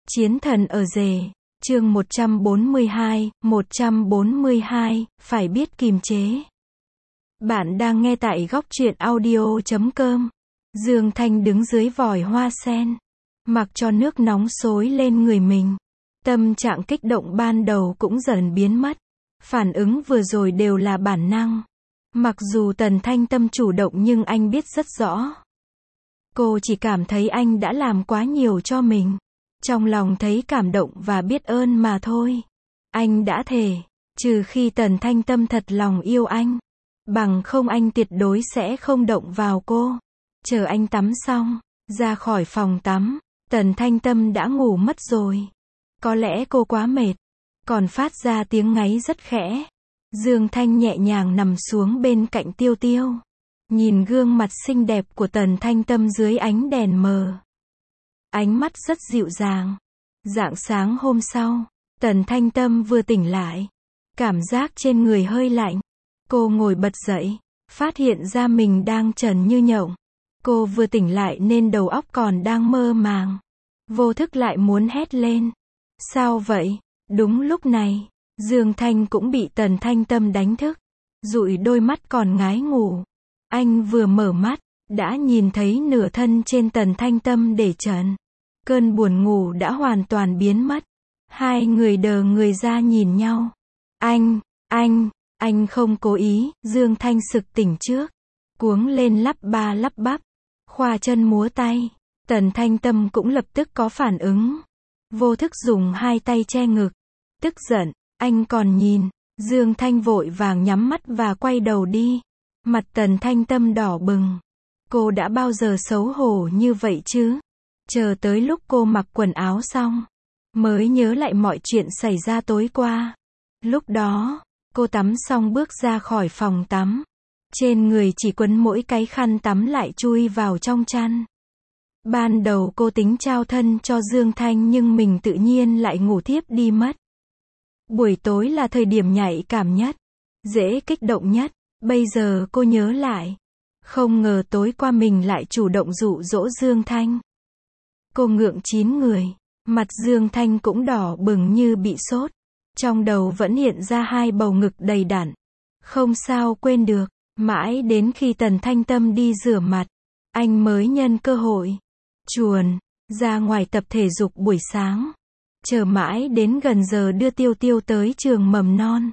Chiến thần ở rể, chương 142, phải biết kiềm chế. Bạn đang nghe tại góc truyện audio.com. Dương Thanh đứng dưới vòi hoa sen, mặc cho nước nóng xối lên người mình. Tâm trạng kích động ban đầu cũng dần biến mất. Phản ứng vừa rồi đều là bản năng. Mặc dù Tần Thanh Tâm chủ động nhưng anh biết rất rõ. Cô chỉ cảm thấy anh đã làm quá nhiều cho mình. Trong lòng thấy cảm động và biết ơn mà thôi. Anh đã thề, trừ khi Tần Thanh Tâm thật lòng yêu anh, bằng không anh tuyệt đối sẽ không động vào cô. Chờ anh tắm xong, ra khỏi phòng tắm, Tần Thanh Tâm đã ngủ mất rồi. Có lẽ cô quá mệt, còn phát ra tiếng ngáy rất khẽ. Dương Thanh nhẹ nhàng nằm xuống bên cạnh Tiêu Tiêu, nhìn gương mặt xinh đẹp của Tần Thanh Tâm dưới ánh đèn mờ. Ánh mắt rất dịu dàng. Rạng sáng hôm sau, Tần Thanh Tâm vừa tỉnh lại, cảm giác trên người hơi lạnh. Cô ngồi bật dậy, phát hiện ra mình đang trần như nhộng. Cô vừa tỉnh lại nên đầu óc còn đang mơ màng. Vô thức lại muốn hét lên. Sao vậy? Đúng lúc này, Dương Thanh cũng bị Tần Thanh Tâm đánh thức. Dụi đôi mắt còn ngái ngủ. Anh vừa mở mắt, đã nhìn thấy nửa thân trên Tần Thanh Tâm để trần. Cơn buồn ngủ đã hoàn toàn biến mất. Hai người đờ người ra nhìn nhau. Anh không cố ý. Dương Thanh sực tỉnh trước, cuống lên lắp ba lắp bắp, khoa chân múa tay. Tần Thanh Tâm cũng lập tức có phản ứng. Vô thức dùng hai tay che ngực. Tức giận, anh còn nhìn. Dương Thanh vội vàng nhắm mắt và quay đầu đi. Mặt Tần Thanh Tâm đỏ bừng. Cô đã bao giờ xấu hổ như vậy chứ? Chờ tới lúc cô mặc quần áo xong, mới nhớ lại mọi chuyện xảy ra tối qua. Lúc đó, cô tắm xong bước ra khỏi phòng tắm. Trên người chỉ quấn mỗi cái khăn tắm lại chui vào trong chăn. Ban đầu cô tính trao thân cho Dương Thanh nhưng mình tự nhiên lại ngủ thiếp đi mất. Buổi tối là thời điểm nhạy cảm nhất, dễ kích động nhất. Bây giờ cô nhớ lại, không ngờ tối qua mình lại chủ động dụ dỗ Dương Thanh. Cô ngượng chín người, mặt Dương Thanh cũng đỏ bừng như bị sốt. Trong đầu vẫn hiện ra hai bầu ngực đầy đặn. Không sao quên được, mãi đến khi Tần Thanh Tâm đi rửa mặt, anh mới nhân cơ hội chuồn ra ngoài tập thể dục buổi sáng. Chờ mãi đến gần giờ đưa Tiêu Tiêu tới trường mầm non,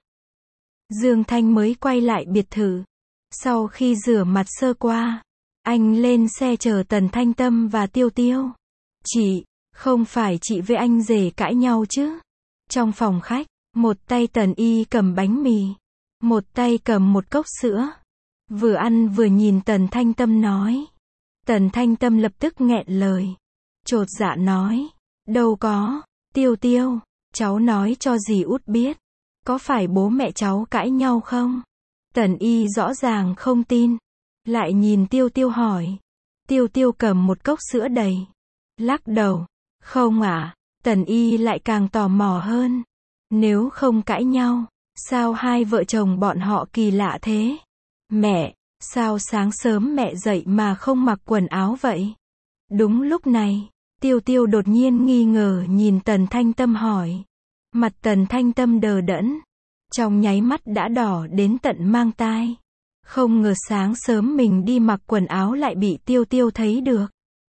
Dương Thanh mới quay lại biệt thự. Sau khi rửa mặt sơ qua, anh lên xe chờ Tần Thanh Tâm và Tiêu Tiêu. Chị, không phải chị với anh rể cãi nhau chứ? Trong phòng khách, một tay Tần Y cầm bánh mì, một tay cầm một cốc sữa. Vừa ăn vừa nhìn Tần Thanh Tâm nói. Tần Thanh Tâm lập tức nghẹn lời, chột dạ nói. Đâu có, Tiêu Tiêu, cháu nói cho dì út biết. Có phải bố mẹ cháu cãi nhau không? Tần Y rõ ràng không tin. Lại nhìn Tiêu Tiêu hỏi. Tiêu Tiêu cầm một cốc sữa đầy, lắc đầu. Không ạ. Tần Y lại càng tò mò hơn. Nếu không cãi nhau, sao hai vợ chồng bọn họ kỳ lạ thế? Mẹ, sao sáng sớm mẹ dậy mà không mặc quần áo vậy? Đúng lúc này, Tiêu Tiêu đột nhiên nghi ngờ nhìn Tần Thanh Tâm hỏi. Mặt Tần Thanh Tâm đờ đẫn, trong nháy mắt đã đỏ đến tận mang tai. Không ngờ sáng sớm mình đi mặc quần áo lại bị Tiêu Tiêu thấy được.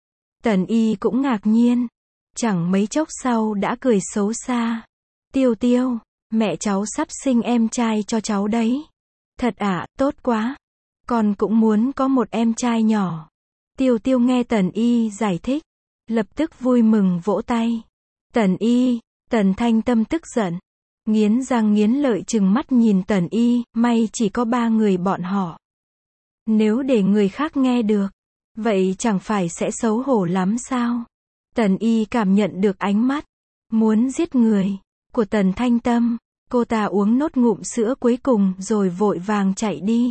Tần Y cũng ngạc nhiên, chẳng mấy chốc sau đã cười xấu xa. Tiêu Tiêu, mẹ cháu sắp sinh em trai cho cháu đấy. Thật ạ, tốt quá. Con cũng muốn có một em trai nhỏ. Tiêu Tiêu nghe Tần Y giải thích, lập tức vui mừng vỗ tay. Tần Y, Tần Thanh Tâm tức giận, nghiến răng nghiến lợi trừng mắt nhìn Tần Y, may chỉ có ba người bọn họ. Nếu để người khác nghe được, vậy chẳng phải sẽ xấu hổ lắm sao? Tần Y cảm nhận được ánh mắt muốn giết người của Tần Thanh Tâm. Cô ta uống nốt ngụm sữa cuối cùng rồi vội vàng chạy đi.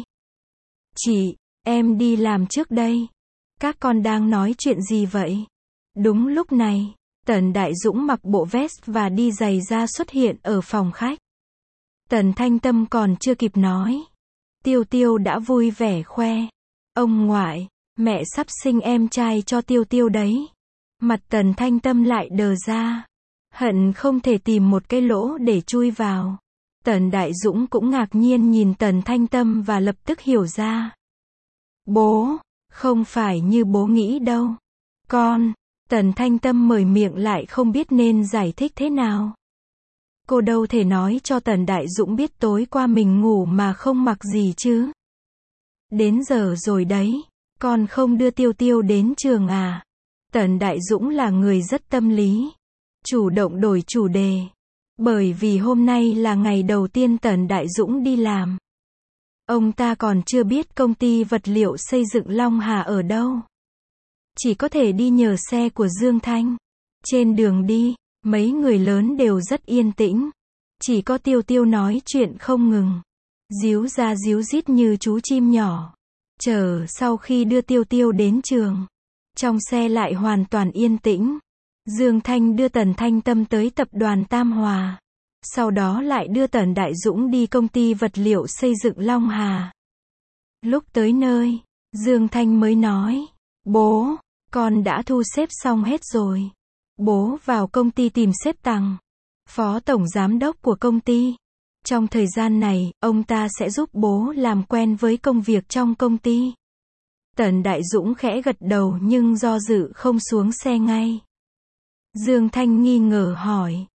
Chị, em đi làm trước đây. Các con đang nói chuyện gì vậy? Đúng lúc này, Tần Đại Dũng mặc bộ vest và đi giày da xuất hiện ở phòng khách. Tần Thanh Tâm còn chưa kịp nói, Tiêu Tiêu đã vui vẻ khoe. Ông ngoại, mẹ sắp sinh em trai cho Tiêu Tiêu đấy. Mặt Tần Thanh Tâm lại đờ ra. Hận không thể tìm một cái lỗ để chui vào. Tần Đại Dũng cũng ngạc nhiên nhìn Tần Thanh Tâm và lập tức hiểu ra. Bố, không phải như bố nghĩ đâu. Con, Tần Thanh Tâm mở miệng lại không biết nên giải thích thế nào. Cô đâu thể nói cho Tần Đại Dũng biết tối qua mình ngủ mà không mặc gì chứ. Đến giờ rồi đấy, con không đưa Tiêu Tiêu đến trường à? Tần Đại Dũng là người rất tâm lý. Chủ động đổi chủ đề. Bởi vì hôm nay là ngày đầu tiên Tần Đại Dũng đi làm. Ông ta còn chưa biết công ty vật liệu xây dựng Long Hà ở đâu. Chỉ có thể đi nhờ xe của Dương Thanh. Trên đường đi, mấy người lớn đều rất yên tĩnh. Chỉ có Tiêu Tiêu nói chuyện không ngừng. Díu ra díu dít như chú chim nhỏ. Chờ sau khi đưa Tiêu Tiêu đến trường. Trong xe lại hoàn toàn yên tĩnh. Dương Thanh đưa Tần Thanh Tâm tới tập đoàn Tam Hòa. Sau đó lại đưa Tần Đại Dũng đi công ty vật liệu xây dựng Long Hà. Lúc tới nơi, Dương Thanh mới nói. Bố, con đã thu xếp xong hết rồi. Bố vào công ty tìm sếp Tằng, phó tổng giám đốc của công ty. Trong thời gian này, ông ta sẽ giúp bố làm quen với công việc trong công ty. Tần Đại Dũng khẽ gật đầu nhưng do dự không xuống xe ngay. Dương Thanh nghi ngờ hỏi.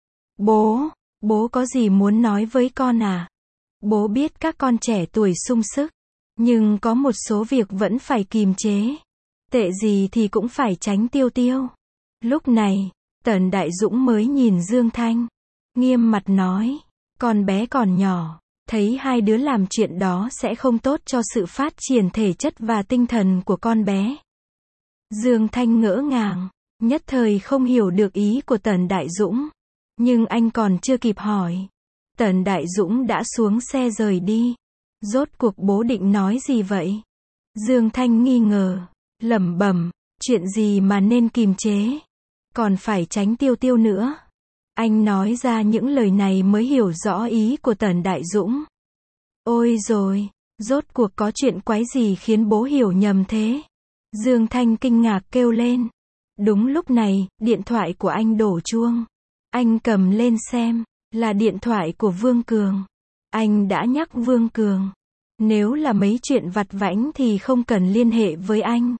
Bố có gì muốn nói với con à? Bố biết các con trẻ tuổi sung sức, nhưng có một số việc vẫn phải kìm chế. Tệ gì thì cũng phải tránh Tiêu Tiêu. Lúc này, Tần Đại Dũng mới nhìn Dương Thanh. Nghiêm mặt nói. Con bé còn nhỏ. Thấy hai đứa làm chuyện đó sẽ không tốt cho sự phát triển thể chất và tinh thần của con bé. Dương Thanh ngỡ ngàng. Nhất thời không hiểu được ý của Tần Đại Dũng. Nhưng anh còn chưa kịp hỏi. Tần Đại Dũng đã xuống xe rời đi. Rốt cuộc bố định nói gì vậy? Dương Thanh nghi ngờ. Lẩm bẩm. Chuyện gì mà nên kìm chế? Còn phải tránh Tiêu Tiêu nữa. Anh nói ra những lời này mới hiểu rõ ý của Tần Đại Dũng. Ôi rồi, rốt cuộc có chuyện quái gì khiến bố hiểu nhầm thế? Dương Thanh kinh ngạc kêu lên. Đúng lúc này, điện thoại của anh đổ chuông. Anh cầm lên xem, là điện thoại của Vương Cường. Anh đã nhắc Vương Cường. Nếu là mấy chuyện vặt vãnh thì không cần liên hệ với anh.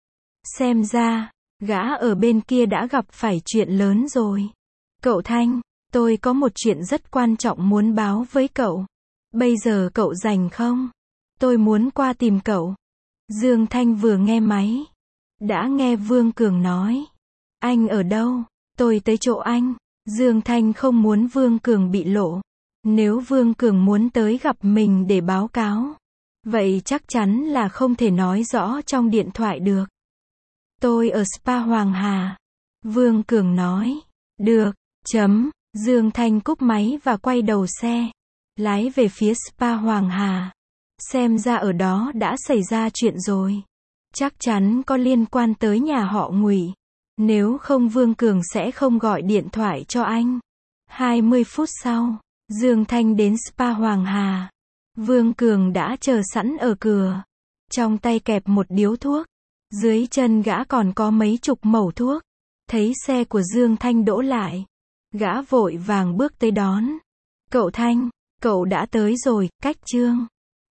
Xem ra, gã ở bên kia đã gặp phải chuyện lớn rồi. Cậu Thanh, tôi có một chuyện rất quan trọng muốn báo với cậu. Bây giờ cậu rảnh không? Tôi muốn qua tìm cậu. Dương Thanh vừa nghe máy. Đã nghe Vương Cường nói. Anh ở đâu? Tôi tới chỗ anh. Dương Thanh không muốn Vương Cường bị lộ. Nếu Vương Cường muốn tới gặp mình để báo cáo, vậy chắc chắn là không thể nói rõ trong điện thoại được. Tôi ở Spa Hoàng Hà. Vương Cường nói. Được. Dương Thanh cúp máy và quay đầu xe. Lái về phía Spa Hoàng Hà. Xem ra ở đó đã xảy ra chuyện rồi. Chắc chắn có liên quan tới nhà họ Ngụy. Nếu không Vương Cường sẽ không gọi điện thoại cho anh. 20 phút sau, Dương Thanh đến Spa Hoàng Hà. Vương Cường đã chờ sẵn ở cửa. Trong tay kẹp một điếu thuốc. Dưới chân gã còn có mấy chục mẩu thuốc. Thấy xe của Dương Thanh đỗ lại. Gã vội vàng bước tới đón. Cậu Thanh, cậu đã tới rồi, cách Trương